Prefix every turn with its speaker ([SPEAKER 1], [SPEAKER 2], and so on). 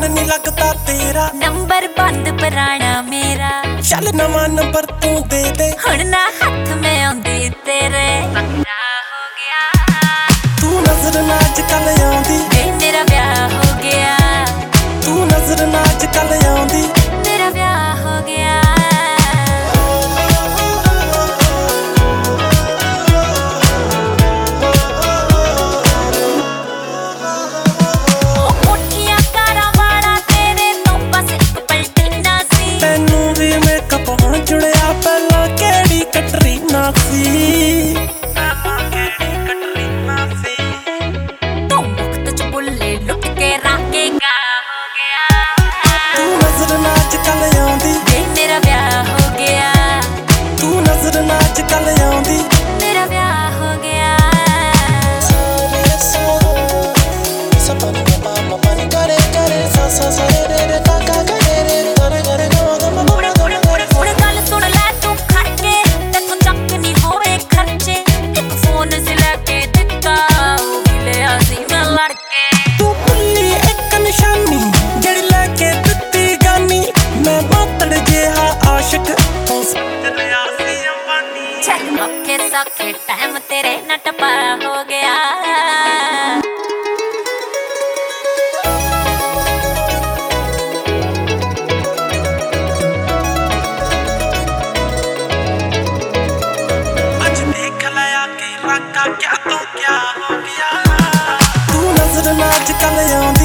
[SPEAKER 1] मन नहीं लगता तेरा,
[SPEAKER 2] नंबर बंद पुराना मेरा,
[SPEAKER 1] चल नवा नंबर तू दे दे,
[SPEAKER 2] हुण ना हाथ में आउंदी तेरे, पक्का हो गया।
[SPEAKER 1] तू नजर ना अजकल आउंदी,
[SPEAKER 2] वे मेरा ब्याह हो गया।
[SPEAKER 1] तू नजर ना अजकल आउंदी,
[SPEAKER 2] मेरा ब्याह हो गया। सौखे टाइम तेरे न टपा हो गया।
[SPEAKER 1] आज देख लया के रखा क्या तो क्या हो गया। तू नजर ना अजकल आउंदी,